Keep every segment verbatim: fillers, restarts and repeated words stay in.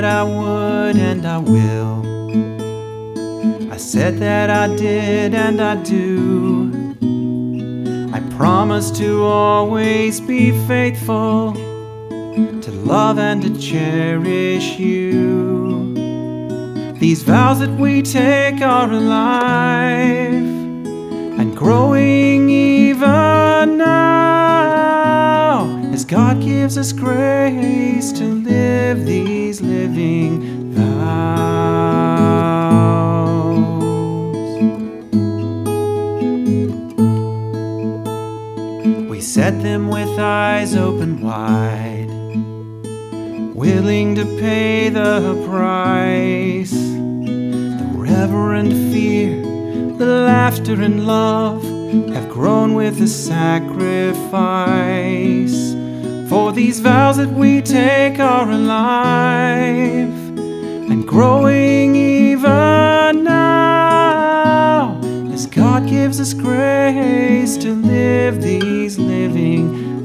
that I would and I will. I said that I did and I do. I promise to always be faithful, to love and to cherish you. These vows that we take are alive and growing even now, as God gives us grace to live these living vows. We set them with eyes open wide, willing to pay the price. The reverent fear, the laughter and love have grown with the sacrifice. For these vows that we take are alive and growing even now, as God gives us grace to live these living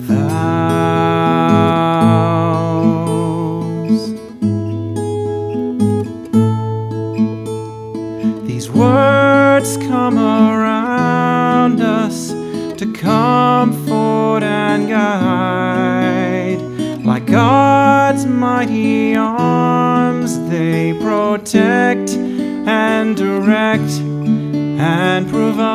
vows. These words come around us to comfort and guide. Like God's mighty arms, they protect and direct and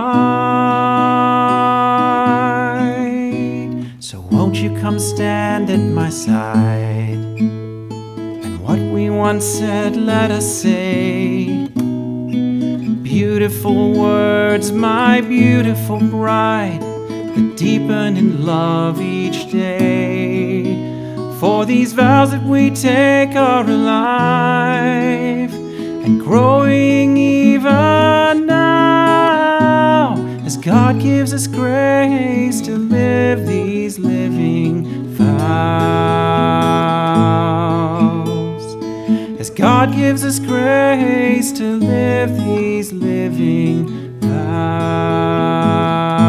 provide. So won't you come stand at my side, and what we once said let us say. Beautiful words, my beautiful bride, that deepen in love each day. For these vows that we take are alive and growing even now, as God gives us grace to live these living vows. As God gives us grace to live these living vows.